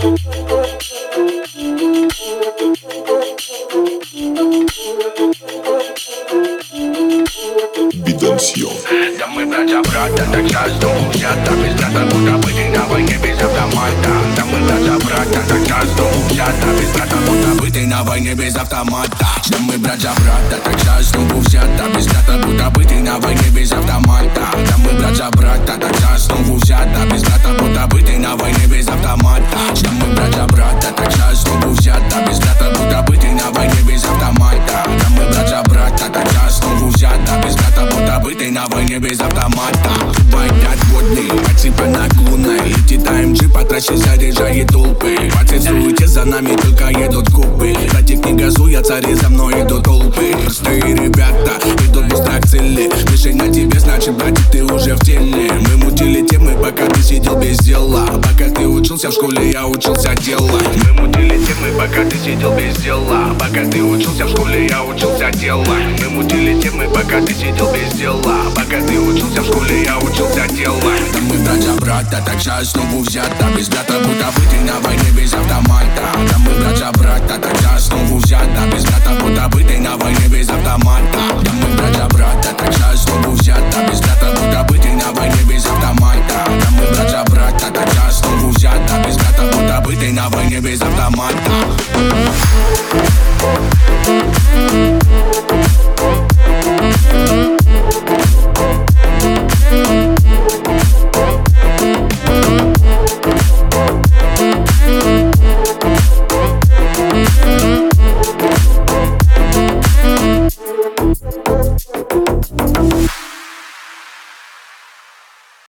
Да мы братья, так часто взято без брата, будто бы ты на войне без автомата. Да мы братья, так часто взято без брата, будто бы ты на войне без автомата. Да мы братья, так часто взято без брата, будто бы ты на войне без автомата. Да мы братья, так часто взято без брата, будто бы ты на войне без автомата. Да мы братья, так часто взято без брата, будто бы ты на войне без автомата. Да мы братья, так часто взято без брата, будто бы ты на войне без автомата. Байтят водный, отсыпа наклонной. Летит АМГ по трассе, заряжает толпы. Пацы суете, за нами только едут купы. Братик не газуя, цари за мной идут толпы. Простые ребята идут быстро к цели. Мишень на тебе, значит, братик, ты уже в теле. Мы мутили темы, пока ты сидел без дела. Пока ты учился в школе, я учился делать. Мы мутили темы, пока ты сидел без дела. Пока ты учился в школе, я учился делать. Мы мутили темы, пока ты сидел без дела. Пока ты учился в школе, я учился делать. Да мы братья, так жаль снова взято без брата, будто бы ты на войне без автомата. Да мы братья, так жаль снова взято без брата, будто бы ты на войне без автомата. Да мы братья, так жаль снова взято без брата, будто бы ты на войне без автомата.